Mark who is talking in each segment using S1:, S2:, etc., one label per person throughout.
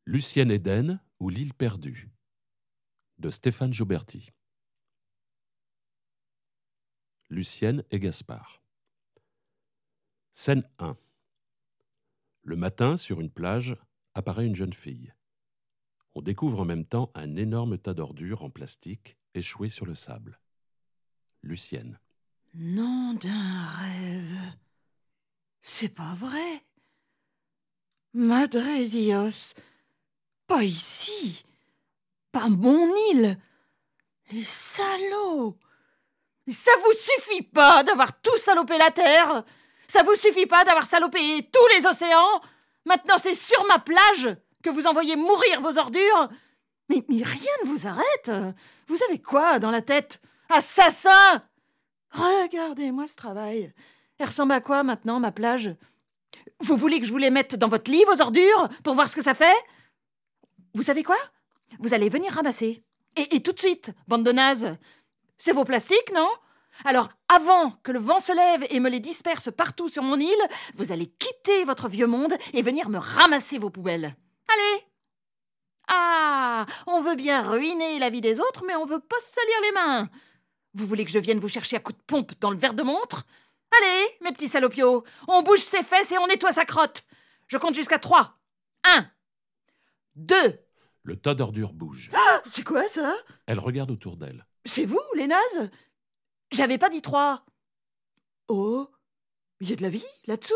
S1: Lucienne Eden ou l'île perdue de Stéphane Joberti. Lucienne et Gaspard. Scène 1. Le matin, sur une plage, apparaît une jeune fille. On découvre en même temps un énorme tas d'ordures en plastique échoué sur le sable. Lucienne.
S2: Nom d'un rêve. C'est pas vrai. Madre Dios. Pas ici. Pas mon île. Les salauds. Ça vous suffit pas d'avoir tout salopé la terre? Ça vous suffit pas d'avoir salopé tous les océans? Maintenant c'est sur ma plage que vous envoyez mourir vos ordures? Mais rien ne vous arrête. Vous avez quoi dans la tête? Assassin! Regardez-moi ce travail. Elle ressemble à quoi maintenant, ma plage? Vous voulez que je vous les mette dans votre lit, vos ordures, pour voir ce que ça fait? Vous savez quoi? Vous allez venir ramasser. Et tout de suite, bande de nazes. C'est vos plastiques, non? Alors, avant que le vent se lève et me les disperse partout sur mon île, vous allez quitter votre vieux monde et venir me ramasser vos poubelles. Allez! Ah, on veut bien ruiner la vie des autres, mais on veut pas se salir les mains. Vous voulez que je vienne vous chercher à coups de pompe dans le verre de montre? Allez, mes petits salopios, on bouge ses fesses et on nettoie sa crotte. Je compte jusqu'à 3. 1, 2.
S1: Le tas d'ordures bouge.
S2: Ah, c'est quoi ça?
S1: Elle regarde autour d'elle.
S2: C'est vous, les nazes? J'avais pas dit 3. Oh, il y a de la vie là-dessous?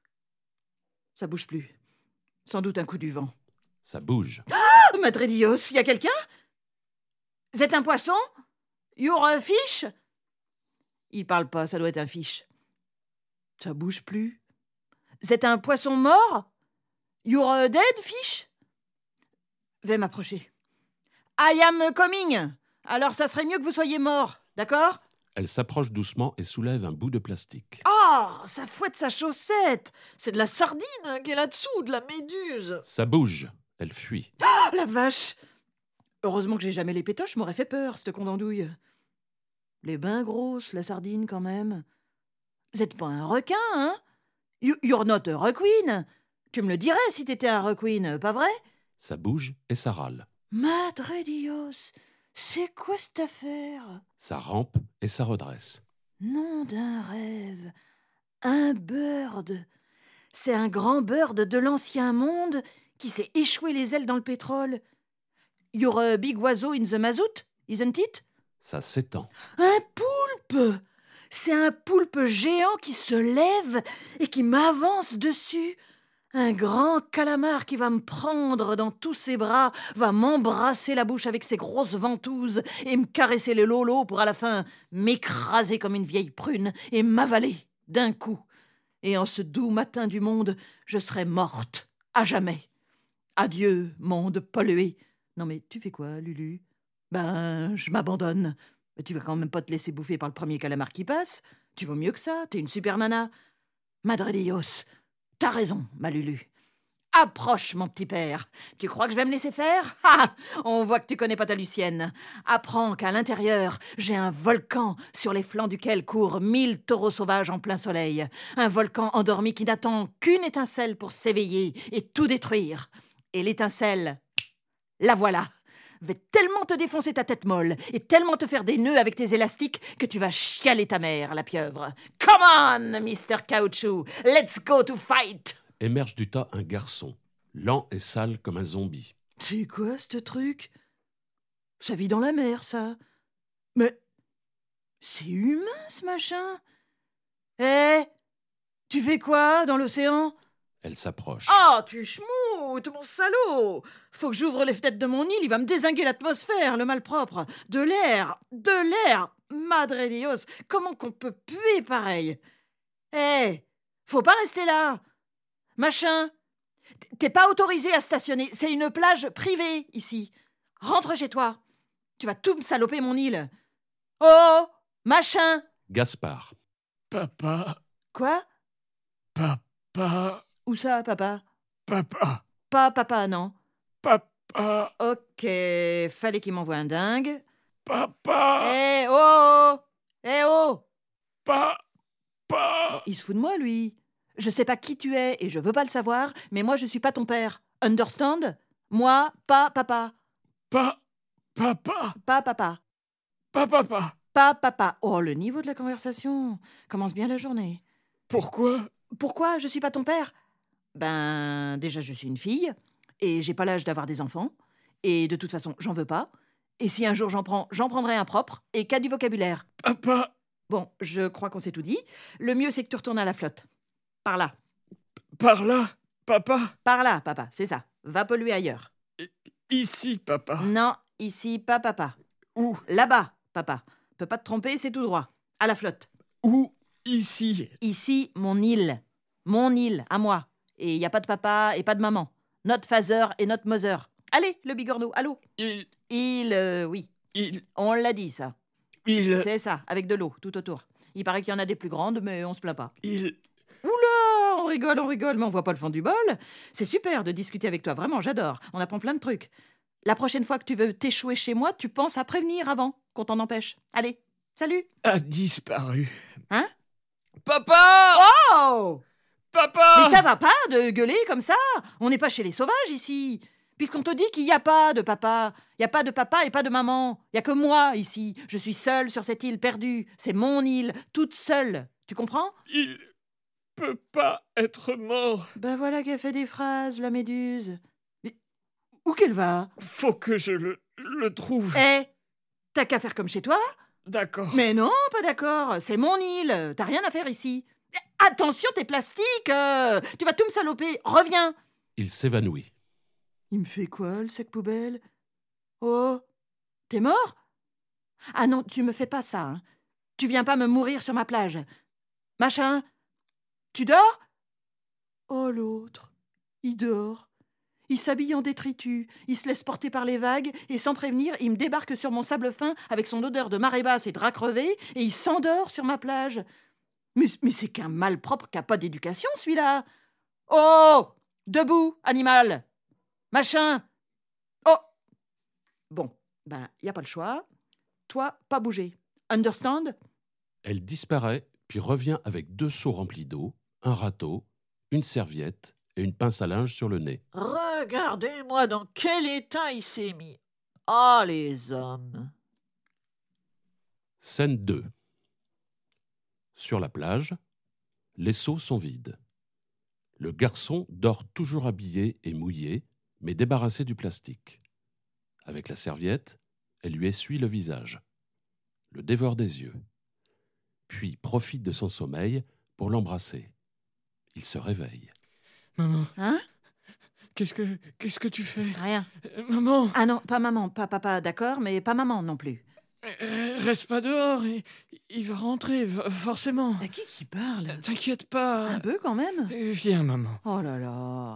S2: Ça bouge plus. Sans doute un coup du vent.
S1: Ça bouge.
S2: Ah, Madre Dios, il y a quelqu'un? Vous êtes un poisson? You're a fish? Il parle pas, ça doit être un fish. Ça bouge plus. Vous êtes un poisson mort? You're a dead fish? Veuillez m'approcher. I am coming. Alors ça serait mieux que vous soyez mort, d'accord?
S1: Elle s'approche doucement et soulève un bout de plastique.
S2: Ah, ça fouette sa chaussette. C'est de la sardine qui est là-dessous, de la méduse.
S1: Ça bouge. Elle fuit.
S2: Ah, la vache! Heureusement que j'ai jamais les pétoches, m'aurait fait peur, cette con d'andouille. Les bains grosses, la sardine, quand même. Vous êtes pas un requin, hein? You're not a requin. Tu me le dirais si t'étais un requin, pas vrai?
S1: Ça bouge et ça râle.
S2: Madre Dios, c'est quoi cette affaire?
S1: Ça rampe et ça redresse.
S2: Nom d'un rêve. Un bird. C'est un grand bird de l'ancien monde qui s'est échoué les ailes dans le pétrole. You're a big oiseau in the mazout, isn't it?
S1: Ça s'étend.
S2: Un poulpe! C'est un poulpe géant qui se lève et qui m'avance dessus. Un grand calamar qui va me prendre dans tous ses bras, va m'embrasser la bouche avec ses grosses ventouses et me caresser le lolo pour à la fin m'écraser comme une vieille prune et m'avaler d'un coup. Et en ce doux matin du monde, je serai morte, à jamais. Adieu, monde pollué. Non mais tu fais quoi, Lulu? Ben, je m'abandonne. Mais tu vas quand même pas te laisser bouffer par le premier calamar qui passe. Tu vaux mieux que ça, t'es une super nana. Madre Dios, t'as raison, ma Lulu. Approche, mon petit père. Tu crois que je vais me laisser faire? Ah, on voit que tu connais pas ta Lucienne. Apprends qu'à l'intérieur, j'ai un volcan sur les flancs duquel courent 1000 taureaux sauvages en plein soleil. Un volcan endormi qui n'attend qu'une étincelle pour s'éveiller et tout détruire. Et l'étincelle, la voilà. Vais tellement te défoncer ta tête molle et tellement te faire des nœuds avec tes élastiques que tu vas chialer ta mère, la pieuvre. Come on, Mr. Caoutchouc, let's go to fight!
S1: Émerge du tas un garçon, lent et sale comme un zombie.
S2: C'est quoi, ce truc? Ça vit dans la mer, ça. Mais c'est humain, ce machin? Eh, tu fais quoi dans l'océan?
S1: Elle s'approche.
S2: Ah, tu schmoutes, mon salaud! Faut que j'ouvre les fenêtres de mon île, il va me dézinguer l'atmosphère, le malpropre. De l'air! Madre Dios, comment qu'on peut puer pareil? Eh, faut pas rester là! Machin, t'es pas autorisé à stationner, c'est une plage privée, ici. Rentre chez toi. Tu vas tout me saloper mon île. Oh, machin!
S1: Gaspard.
S3: Papa,
S2: Quoi?
S3: papa,
S2: Où ça, papa?
S3: papa,
S2: Pas papa, non.
S3: papa,
S2: Ok, fallait qu'il m'envoie un dingue.
S3: papa,
S2: Eh oh! Eh oh!
S3: papa.
S2: Bon, il se fout de moi, lui. Je sais pas qui tu es et je veux pas le savoir, mais moi je suis pas ton père. Understand? Moi, pas papa.
S3: Pas papa.
S2: Pas papa.
S3: Pas papa.
S2: Pas papa. Oh, le niveau de la conversation. Commence bien la journée.
S3: Pourquoi?
S2: Pourquoi je suis pas ton père? Ben, déjà, je suis une fille. Et j'ai pas l'âge d'avoir des enfants. Et de toute façon, j'en veux pas. Et si un jour j'en prends, j'en prendrai un propre. Et qu'à du vocabulaire.
S3: Papa.
S2: Bon, je crois qu'on s'est tout dit. Le mieux, c'est que tu retournes à la flotte. Par là.
S3: Par là, papa.
S2: Par là, papa, c'est ça. Va polluer ailleurs.
S3: Ici, papa.
S2: Non, ici, pas papa.
S3: Où?
S2: Là-bas, papa. Peux pas te tromper, c'est tout droit. À la flotte.
S3: Où? Ici.
S2: Ici, mon île. Mon île, à moi. Et il n'y a pas de papa et pas de maman. Notre father et notre mother. Allez, le bigorneau, allô? Oui. On l'a dit, ça. C'est ça, avec de l'eau, tout autour. Il paraît qu'il y en a des plus grandes, mais on se plaint pas. Oula, on rigole, mais on voit pas le fond du bol. C'est super de discuter avec toi, vraiment, j'adore. On apprend plein de trucs. La prochaine fois que tu veux t'échouer chez moi, tu penses à prévenir avant qu'on t'en empêche. Allez, salut.
S3: A disparu.
S2: Hein?
S3: Papa!
S2: Oh!
S3: Papa!
S2: Mais ça va pas de gueuler comme ça. On n'est pas chez les sauvages ici. Puisqu'on te dit qu'il n'y a pas de papa. Il n'y a pas de papa et pas de maman. Il n'y a que moi ici. Je suis seule sur cette île perdue. C'est mon île, toute seule. Tu comprends?
S3: Il peut pas être mort.
S2: Ben voilà qu'elle fait des phrases, la méduse. Mais où qu'elle va?
S3: Faut que je le trouve.
S2: T'as qu'à faire comme chez toi?
S3: D'accord.
S2: Mais non, pas d'accord. C'est mon île. T'as rien à faire ici. Attention, t'es plastique. Tu vas tout me saloper. Reviens.
S1: Il s'évanouit.
S2: Il me fait quoi, le sac poubelle? Oh, t'es mort? Ah non, tu me fais pas ça. Hein. Tu viens pas me mourir sur ma plage. Machin, tu dors? Oh, l'autre, il dort. Il s'habille en détritus, il se laisse porter par les vagues, et sans prévenir, il me débarque sur mon sable fin avec son odeur de marée basse et de drap crevé, et il s'endort sur ma plage. Mais c'est qu'un malpropre qui a pas d'éducation, celui-là. Oh! Debout, animal! Machin! Oh! Bon, ben, y a pas le choix. Toi, pas bouger. Understand?
S1: Elle disparaît, puis revient avec 2 seaux remplis d'eau, un râteau, une serviette et une pince à linge sur le nez.
S4: Regardez-moi dans quel état il s'est mis. Ah, les hommes!
S1: Scène 2. Sur la plage, les seaux sont vides. Le garçon dort toujours habillé et mouillé, mais débarrassé du plastique. Avec la serviette, elle lui essuie le visage, le dévore des yeux, puis profite de son sommeil pour l'embrasser. Il se réveille.
S3: Maman,
S2: Hein?
S3: qu'est-ce que tu fais?
S2: Rien.
S3: Maman,
S2: Ah non, pas maman, pas papa, d'accord, mais pas maman non plus.
S3: reste pas dehors, il va rentrer, forcément.
S2: À qui parle?
S3: T'inquiète pas.
S2: Un peu quand même.
S3: Viens, maman.
S2: Oh là là.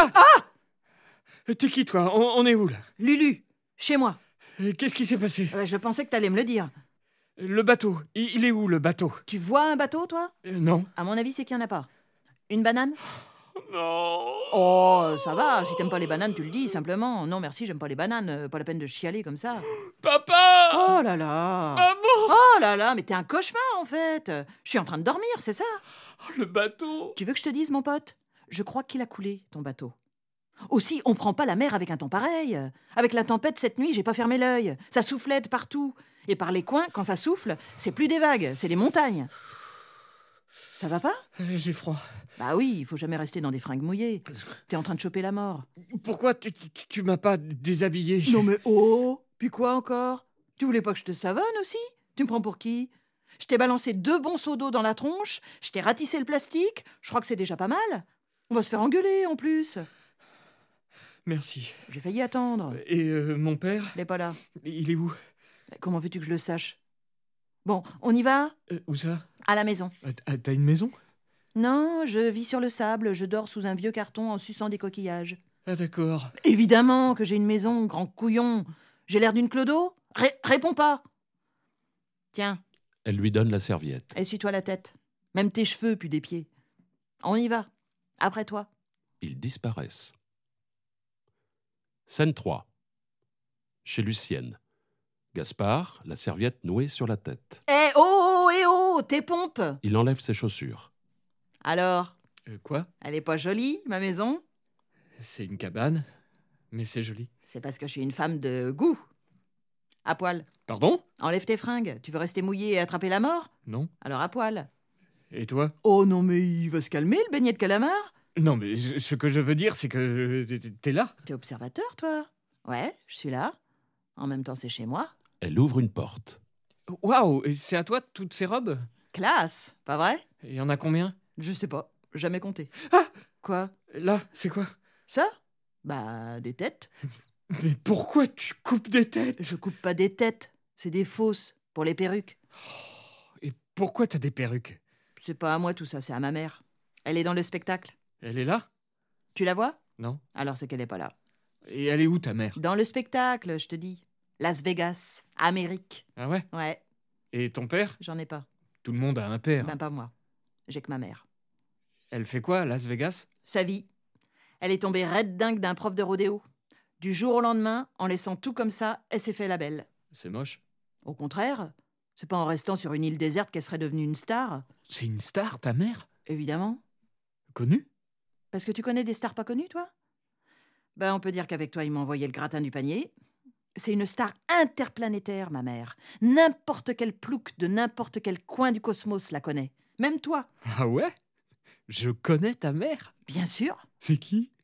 S3: T'es qui, toi? On est où, là?
S2: Lulu, chez moi.
S3: Qu'est-ce qui s'est passé?
S2: Je pensais que t'allais me le dire.
S3: Le bateau, il est où, le bateau?
S2: Tu vois un bateau, toi?
S3: Non.
S2: À mon avis, c'est qu'il n'y en a pas. Une banane?
S3: Non.
S2: Oh, ça va, si t'aimes pas les bananes, tu le dis simplement. Non, merci, j'aime pas les bananes, pas la peine de chialer comme ça.
S3: Papa!
S2: Oh là là.
S3: Maman!
S2: Oh là là, mais t'es un cauchemar en fait. Je suis en train de dormir, c'est ça?
S3: Oh, le bateau!
S2: Tu veux que je te dise, mon pote? Je crois qu'il a coulé, ton bateau. Aussi, on prend pas la mer avec un temps pareil. Avec la tempête cette nuit, j'ai pas fermé l'œil. Ça soufflait de partout. Et par les coins, quand ça souffle, c'est plus des vagues, c'est des montagnes. Ça va pas?
S3: J'ai froid.
S2: Bah oui, il faut jamais rester dans des fringues mouillées. T'es en train de choper la mort.
S3: Pourquoi tu m'as pas déshabillé?
S2: Non mais oh! Puis quoi encore? Tu voulais pas que je te savonne aussi? Tu me prends pour qui? Je t'ai balancé 2 bons seaux d'eau dans la tronche, je t'ai ratissé le plastique, je crois que c'est déjà pas mal. On va se faire engueuler en plus.
S3: Merci.
S2: J'ai failli attendre.
S3: Et mon père?
S2: Il est pas là.
S3: Il est où?
S2: Comment veux-tu que je le sache? Bon, on y va?
S3: Où ça?
S2: À la maison.
S3: T'as une maison?
S2: Non, je vis sur le sable, je dors sous un vieux carton en suçant des coquillages.
S3: Ah d'accord.
S2: Évidemment que j'ai une maison, grand couillon. J'ai l'air d'une clodo? Réponds pas. Tiens,
S1: Elle lui donne la serviette.
S2: essuie-toi la tête. Même tes cheveux puent des pieds. On y va. Après toi.
S1: Ils disparaissent. Scène 3. Chez Lucienne. Gaspard, la serviette nouée sur la tête.
S2: Tes pompes!
S1: Il enlève ses chaussures.
S2: Alors,
S3: Quoi?
S2: elle est pas jolie, ma maison?
S3: C'est une cabane. Mais c'est joli.
S2: C'est parce que je suis une femme de goût. À poil.
S3: Pardon?
S2: Enlève tes fringues. Tu veux rester mouillé et attraper la mort?
S3: Non.
S2: Alors à poil.
S3: Et toi?
S2: Oh non, mais il va se calmer, le beignet de calamar.
S3: Non, mais ce que je veux dire, c'est que t'es là.
S2: T'es observateur, toi? Ouais, je suis là. En même temps, c'est chez moi.
S1: Elle ouvre une porte.
S3: Waouh, et c'est à toi toutes ces robes?
S2: Classe, pas vrai?
S3: Il y en a combien?
S2: Je sais pas, jamais compté.
S3: Ah!
S2: Quoi?
S3: Là, c'est quoi?
S2: Ça? Bah, des têtes.
S3: Mais pourquoi tu coupes des têtes?
S2: Je coupe pas des têtes, c'est des fausses, pour les perruques.
S3: Et pourquoi t'as des perruques?
S2: C'est pas à moi tout ça, c'est à ma mère. Elle est dans le spectacle.
S3: Elle est là?
S2: Tu la vois?
S3: Non.
S2: Alors c'est qu'elle est pas là.
S3: Et elle est où ta mère?
S2: Dans le spectacle, je te dis. Las Vegas, Amérique.
S3: Ah ouais?
S2: Ouais,
S3: Et ton père?
S2: j'en ai pas.
S3: Tout le monde a un père.
S2: Ben pas moi. J'ai que ma mère.
S3: Elle fait quoi à Las Vegas?
S2: Sa vie. Elle est tombée raide dingue d'un prof de rodéo. Du jour au lendemain, en laissant tout comme ça, elle s'est fait la belle.
S3: C'est moche.
S2: Au contraire, c'est pas en restant sur une île déserte qu'elle serait devenue une star.
S3: C'est une star, ta mère?
S2: Évidemment.
S3: Connue?
S2: Parce que tu connais des stars pas connues, toi? Ben, on peut dire qu'avec toi, il m'a envoyé le gratin du panier. C'est une star interplanétaire, ma mère. N'importe quel plouc de n'importe quel coin du cosmos la connaît. Même toi.
S3: Ah ouais? Je connais ta mère?
S2: Bien sûr.
S3: C'est qui?